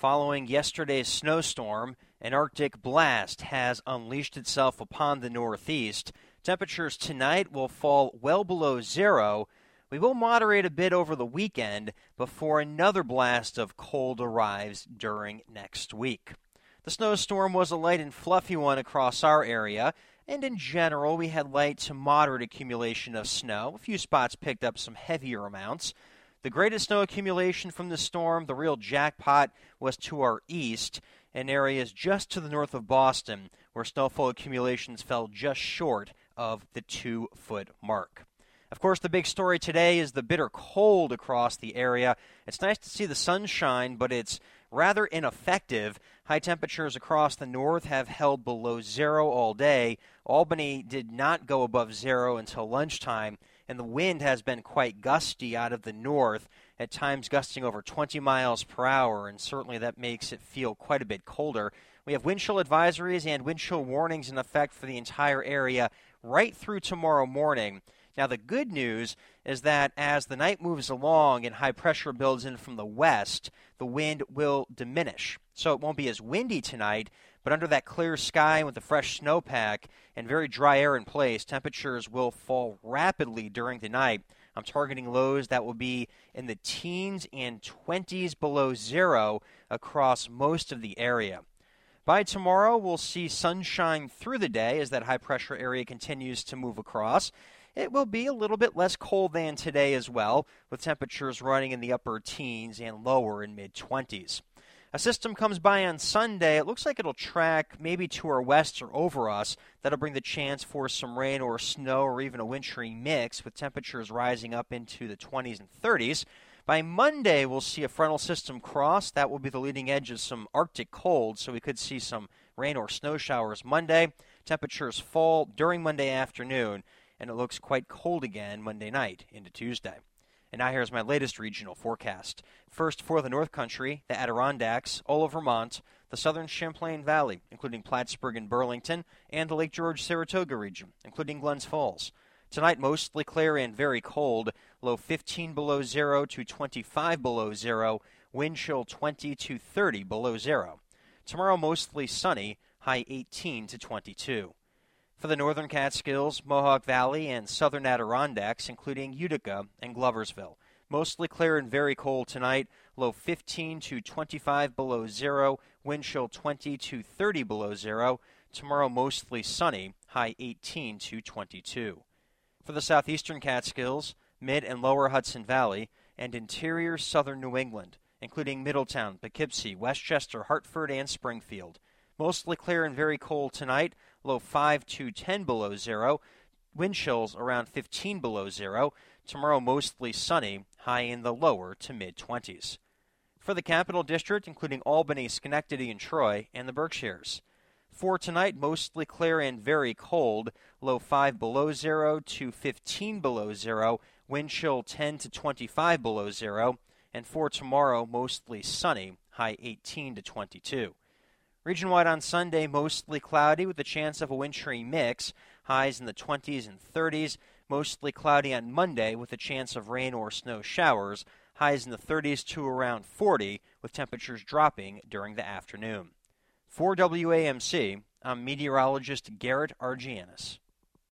Following yesterday's snowstorm, an Arctic blast has unleashed itself upon the Northeast. Temperatures tonight will fall well below zero. We will moderate a bit over the weekend before another blast of cold arrives during next week. The snowstorm was a light and fluffy one across our area, and in general we had light to moderate accumulation of snow. A few spots picked up some heavier amounts. The greatest snow accumulation from the storm, the real jackpot, was to our east, in areas just to the north of Boston, where snowfall accumulations fell just short of the 2-foot mark. Of course, the big story today is the bitter cold across the area. It's nice to see the sunshine, but it's rather ineffective. High temperatures across the north have held below zero all day. Albany did not go above zero until lunchtime, and the wind has been quite gusty out of the north, at times gusting over 20 miles per hour, and certainly that makes it feel quite a bit colder. We have wind chill advisories and wind chill warnings in effect for the entire area right through tomorrow morning. Now, the good news is that as the night moves along and high pressure builds in from the west, the wind will diminish. So it won't be as windy tonight, but under that clear sky with the fresh snowpack and very dry air in place, temperatures will fall rapidly during the night. I'm targeting lows that will be in the teens and 20s below zero across most of the area. By tomorrow, we'll see sunshine through the day as that high-pressure area continues to move across. It will be a little bit less cold than today as well, with temperatures running in the upper teens and lower in mid-20s. A system comes by on Sunday. It looks like it'll track maybe to our west or over us. That'll bring the chance for some rain or snow or even a wintry mix, with temperatures rising up into the 20s and 30s. By Monday, we'll see a frontal system cross. That will be the leading edge of some Arctic cold, so we could see some rain or snow showers Monday. Temperatures fall during Monday afternoon, and it looks quite cold again Monday night into Tuesday. And now here's my latest regional forecast. First, for the North Country, the Adirondacks, all of Vermont, the southern Champlain Valley, including Plattsburgh and Burlington, and the Lake George-Saratoga region, including Glens Falls. Tonight, mostly clear and very cold, low 15 below zero to 25 below zero, wind chill 20 to 30 below zero. Tomorrow, mostly sunny, high 18 to 22. For the northern Catskills, Mohawk Valley, and southern Adirondacks, including Utica and Gloversville. Mostly clear and very cold tonight, low 15 to 25 below zero, wind chill 20 to 30 below zero. Tomorrow, mostly sunny, high 18 to 22. For the southeastern Catskills, mid and lower Hudson Valley, and interior southern New England, including Middletown, Poughkeepsie, Westchester, Hartford, and Springfield. Mostly clear and very cold tonight, low 5 to 10 below zero, wind chills around 15 below zero. Tomorrow, mostly sunny, high in the lower to mid-20s. For the Capital District, including Albany, Schenectady, and Troy, and the Berkshires. For tonight, mostly clear and very cold, low 5 below zero to 15 below zero, wind chill 10 to 25 below zero. And for tomorrow, mostly sunny, high 18 to 22. Region-wide on Sunday, mostly cloudy with a chance of a wintry mix, highs in the 20s and 30s. Mostly cloudy on Monday with a chance of rain or snow showers, highs in the 30s to around 40, with temperatures dropping during the afternoon. For WAMC, I'm meteorologist Garrett Argianis.